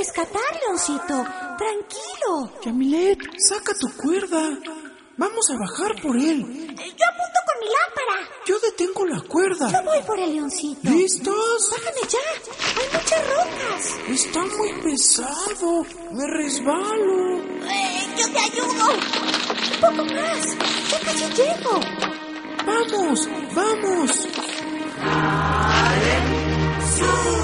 rescatar, Leoncito. Tranquilo. Yamilet, saca tu cuerda. Vamos a bajar por él. Yo apunto con mi lámpara. Yo detengo la cuerda. Yo voy por el Leoncito. ¿Listos? Bájame ya. Hay muchas rocas. Está muy pesado. Me resbalo. Yo te ayudo. Un poco más. Ya casi llego. ¡Vamos! ¡Vamos! ¡Sube!